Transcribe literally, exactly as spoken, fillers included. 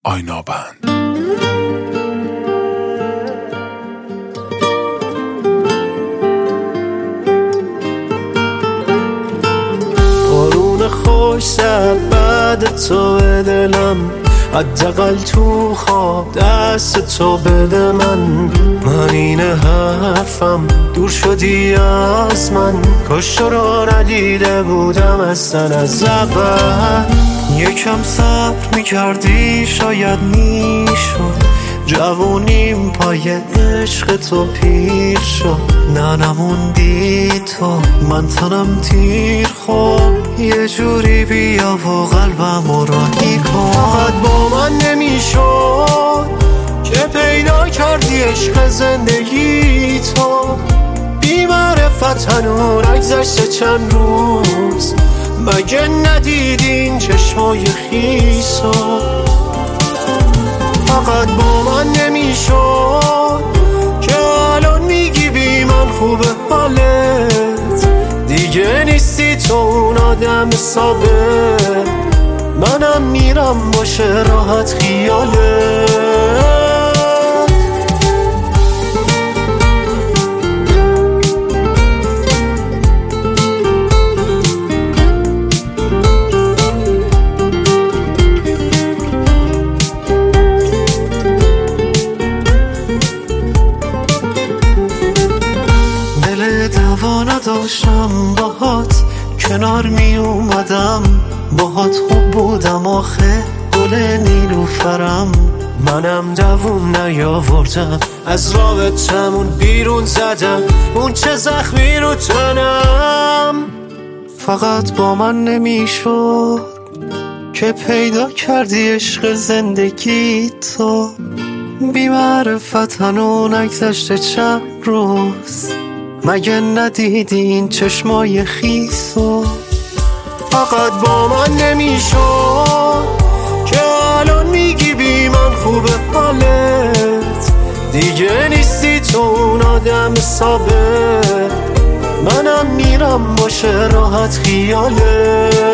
آینابند. بارون خوش زد بعد تو به دلم، حداقل تو خواب دست تو بده من. من این حرفم دور شدی از من، کاش تو رو ندیده بودم اصلا از اول. یکم صبر میکردی شاید میشد، جوونیم پای عشق تو پیر شد. نه نموندی تو، من تنم تیر خورد. یه جوری بیا و قلبم راهی کن. فقط با من نمیشد که پیدا کردی عشق زندگی تو. بی معرفت هنوز نگذشته چند روز، مگه ندیدی این چشمای خیسو؟ فقط با من نمیشد که الان میگی بی من خوبه حالت. دیگه نیستی تو اون آدم ثابت، منم میرم باشه راحت خیالت. دوا نداشتم باهات کنار می اومدم، باهات خوب بودم آخه گل نیلوفرم. منم دووم نیاوردم از رابطمون بیرون زدم اون چه زخمی رو تنم. فقط با من نمیشد که پیدا کردی عشق زندگی تو. بی معرفت هنو نگذشته چند روز، مگه ندیدی این چشمای خیسو؟ فقط با من نمیشد که الان میگی بی من خوبه حالت. دیگه نیستی تو اون آدم ثابت، منم میرم باشه راحت خیالت.